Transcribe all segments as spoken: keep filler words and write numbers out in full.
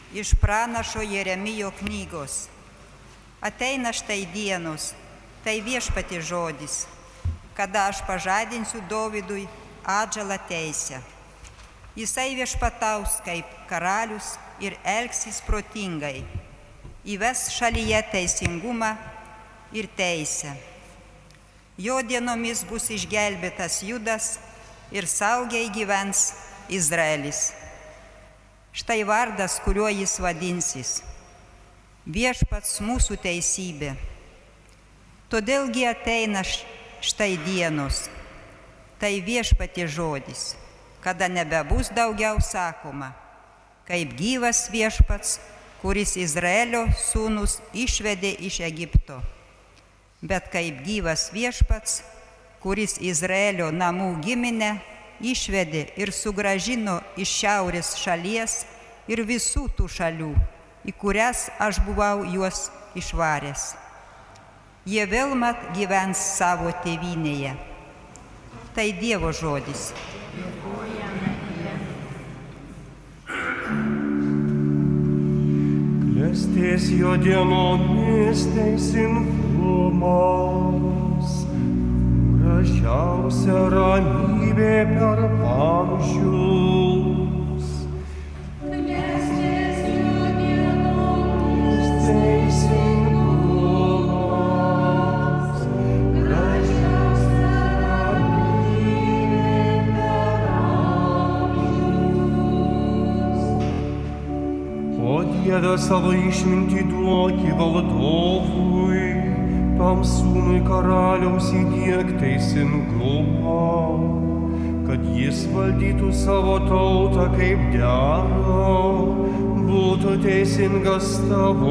iš pranašo Jeremijo knygos. Ateina štai dienos, tai viešpati žodis, kada aš pažadinsiu Dovydui atžalą teisę. Jisai viešpataus kaip karalius ir elgsis protingai, įves šalyje teisingumą ir teisę. Jo dienomis bus išgelbėtas Judas ir saugiai gyvens Izraelis. Štai vardas, kuriuo jis vadinsis - Viešpats mūsų teisybė. Todėlgi ateina štai dienos, tai viešpatie žodis, kada nebebus daugiau sakoma, kaip gyvas viešpats, kuris Izraelio sūnus išvedė iš Egipto, bet kaip gyvas viešpats, kuris Izraelio namų giminę išvedė ir sugrąžino iš šiaurės šalies ir visų tų šalių, į kurias aš buvau juos išvaręs. Jie vėl mat gyvens savo tėvynėje. Tai Dievo žodis. Klestės jo dienomis teisingumas, gražiausia ramybė per amžius. Klestės jo dienomis teisingumas, gražiausia ramybė per amžius. O Dieve savo išmintį duoki valdovui, tam sūnui karaliaus įdiek teisingumą, kad jis valdytų savo tautą kaip dera, būtų teisingas tavo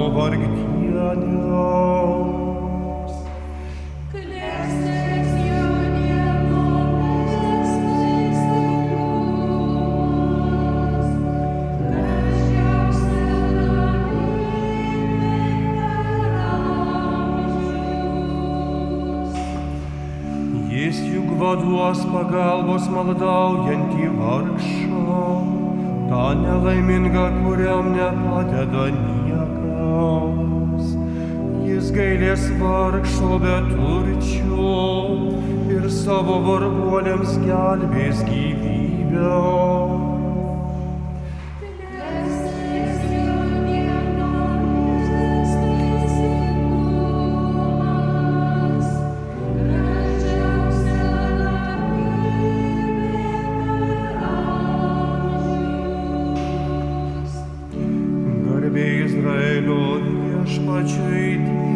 vargdieniams. Klestės jo dienomis teisingumas, gražiausia ramybė per amžius. Jis juk vaduos pagalbos maldaujantį vargšą, tą nelaimingą, kuriam nepadeda niekas. Jis gailės vargšo beturčio ir savo varguoliams gelbės gyvybę. Klestės jo dienomis teisingumas, gražiausia ramybė per amžius. Garbė Izraelio viešpačiui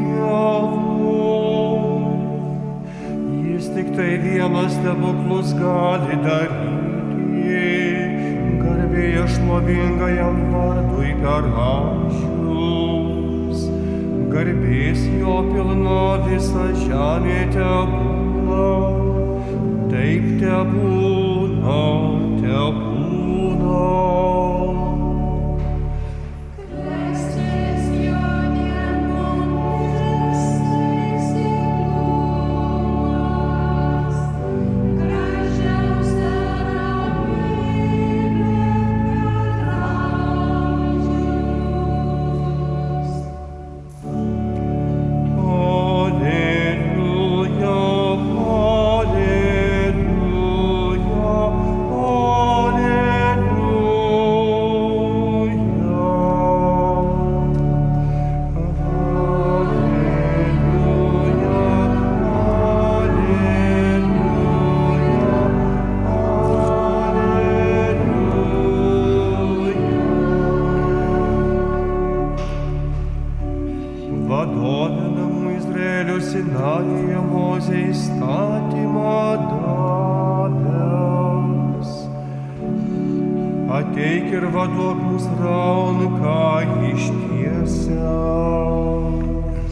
Dievui. Jis tik tai vienas stebuklus gali daryti. Garbė šlovingajam vardui per amžius. Garbės jo pilna visa žemė tebūna. Taip tebūna, tebūna. Klestės jo dienomis teisingumas, gražiausia ramybė per amžius. Alleluja, vadovinamų Izraelio Sinajuje Mozė įstatymą davęs. Ateik ir vaduok mus ranką ištiesęs.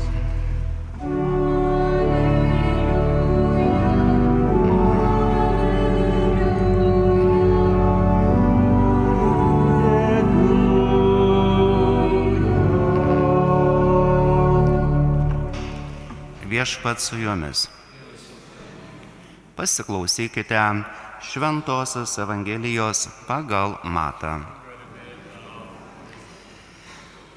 Viešpats su jumis. Pasiklausykite Šventosios Evangelijos pagal Matą.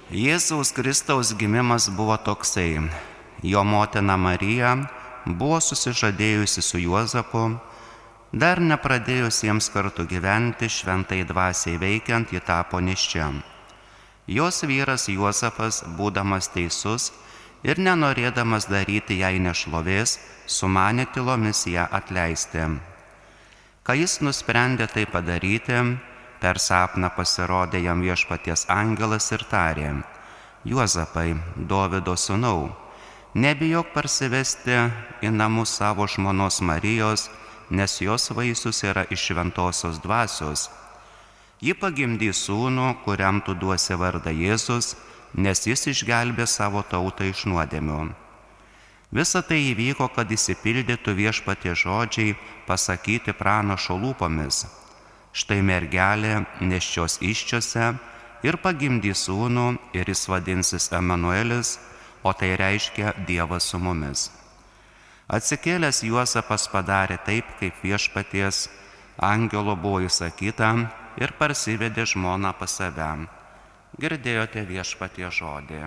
Jėzaus Kristaus gimimas buvo toksai. Jo motina Marija buvo susižadėjusi su Juozapu, dar nepradėjus jiems kartu gyventi, šventai dvasiai veikiant, ji tapo nėščia. Jos vyras Juozapas, būdamas teisus ir nenorėdamas daryti jai nešlovės, sumanė tylomis ją atleisti. Kai jis nusprendė tai padaryti, per sapną pasirodė jam Viešpaties angelas ir tarė: Juozapai, Dovydo sūnau, nebijok parsivesti į namus savo žmonos Marijos, nes jos vaisius yra iš šventosios dvasios. Ji pagimdys sūnų, kuriam tu duosi vardą Jėzus, nes jis išgelbė savo tautą iš nuodėmių. Visa tai įvyko, kad išsipildytų Viešpaties žodžiai pasakyti pranašo lūpomis. Štai mergelė nėščios įsčiose ir pagimdys sūnų, ir jis vadinsis Emanuelis, o tai reiškia Dievas su mumis. Atsikėlęs Juozapas padarė taip, kaip Viešpaties angelo buvo įsakyta, ir parsivedė žmoną pas save. Girdėjote Viešpaties žodį.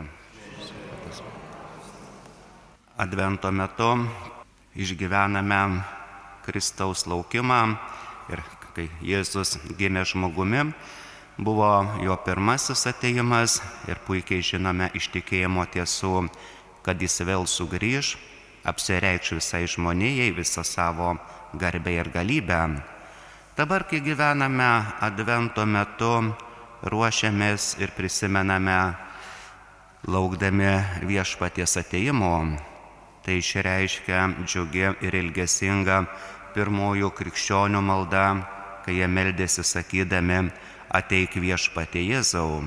Advento metu išgyvename Kristaus laukimą ir kai Jėzus gimė žmogumi, buvo jo pirmasis atėjimas ir puikiai žinome iš tikėjimo tiesų, kad jis vėl sugrįž, apsireikš visai žmonijai, visą savo garbę ir galybę. Dabar, kai gyvename Advento metu, ruošiamės ir prisimename laukdami Viešpaties atėjimo. Tai išreiškia džiugi ir ilgesinga pirmųjų krikščionių malda, kai jie meldėsi sakydami: Ateik Viešpatie Jėzau.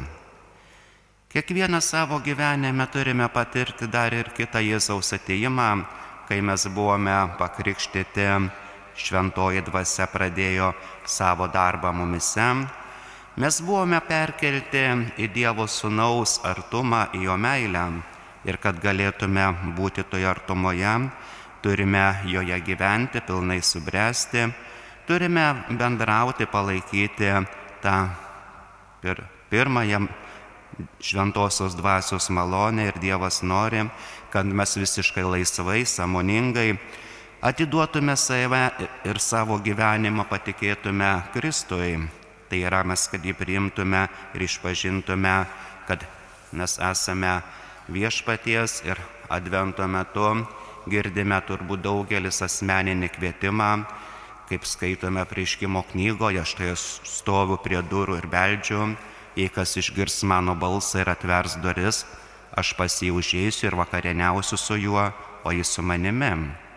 Kiekvieną savo gyvenime turime patirti dar ir kitą Jėzaus atėjimą, kai mes buvome pakrikštyti, šventoji dvasia pradėjo savo darbą mumise. Mes buvome perkelti į Dievo Sūnaus artumą, į jo meilę. Ir kad galėtume būti toje artumoje, turime joje gyventi, pilnai subręsti, turime bendrauti, palaikyti tą pir, pirmąją šventosios dvasios malonę, ir Dievas nori, kad mes visiškai laisvai, sąmoningai atiduotume save ir savo gyvenimą patikėtume Kristui. Tai yra, mes, kad jį priimtume ir išpažintume, kad mes esame Viešpaties, ir Advento metu girdime turbūt daugelis asmeninį kvietimą, kaip skaitome Apreiškimo knygoje: štai aš stoviu prie durų ir beldžiu, jei kas išgirs mano balsą ir atvers duris, aš pas jį užeisiu ir vakarieniausiu su juo, o jis su manimi.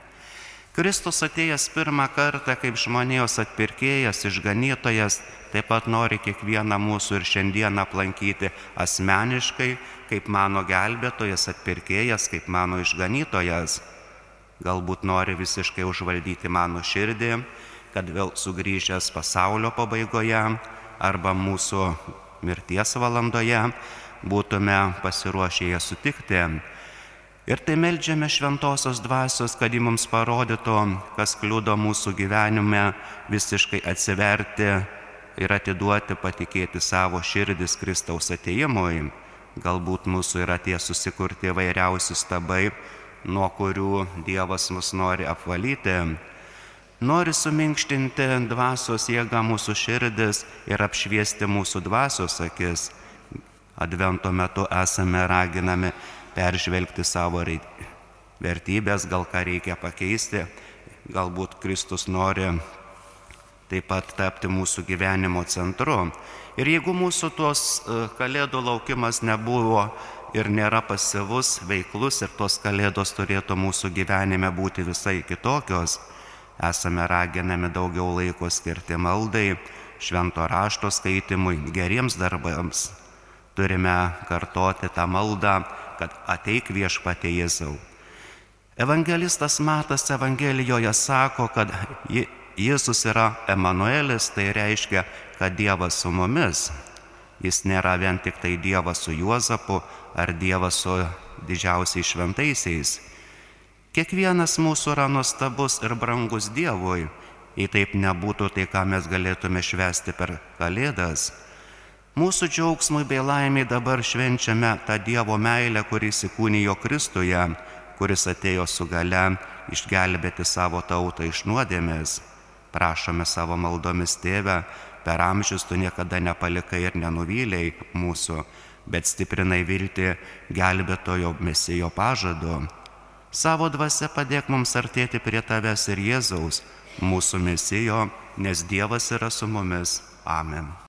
Kristus atėjęs pirmą kartą kaip žmonijos atpirkėjas, išganytojas, taip pat nori kiekvieną mūsų ir šiandieną aplankyti asmeniškai, kaip mano gelbėtojas, atpirkėjas, kaip mano išganytojas. Galbūt nori visiškai užvaldyti mano širdį, kad vėl sugrįžęs pasaulio pabaigoje arba mūsų mirties valandoje būtume pasiruošę ją sutikti. Ir tai meldžiame šventosios dvasios, kad ji mums parodytų, kas kliudo mūsų gyvenime visiškai atsiverti ir atiduoti, patikėti savo širdis Kristaus atėjimui. Galbūt mūsų yra tie susikurti vairiausi stabai, nuo kurių Dievas mus nori apvalyti. Nori suminkštinti dvasios jėgą mūsų širdis ir apšviesti mūsų dvasios akis. Advento metu esame raginami peržvelgti savo vertybės, gal ką reikia pakeisti. Galbūt Kristus nori taip pat tapti mūsų gyvenimo centru. Ir jeigu mūsų tos kalėdų laukimas nebuvo ir nėra pasyvus, veiklus, ir tos kalėdos turėtų mūsų gyvenime būti visai kitokios, esame raginami daugiau laiko skirti maldai, švento rašto skaitimui, geriems darbams. Turime kartoti tą maldą, kad ateik Viešpatie Jėzau. Evangelistas Matas Evangelijoje sako, kad Jėzus yra Emanuelis, tai reiškia, kad Dievas su mumis. Jis nėra vien tik tai Dievas su Juozapu ar Dievas su didžiausiais šventaisiais. Kiekvienas mūsų yra nuostabus ir brangus Dievui. Jei taip nebūtų, tai ką mes galėtume švęsti per Kalėdas? Mūsų džiaugsmui bei laimiai dabar švenčiame tą Dievo meilę, kuris įkūnijo Kristuje, kuris atėjo su gale išgelbėti savo tautą iš nuodėmės. Prašome savo maldomis, Tėve, per amžius tu niekada nepalikai ir nenuvylei mūsų, bet stiprinai viltį gelbėtojo Mesijo pažadu. Savo dvasia padėk mums artėti prie Tavęs ir Jėzaus, mūsų Mesijo, nes Dievas yra su mumis. Amen.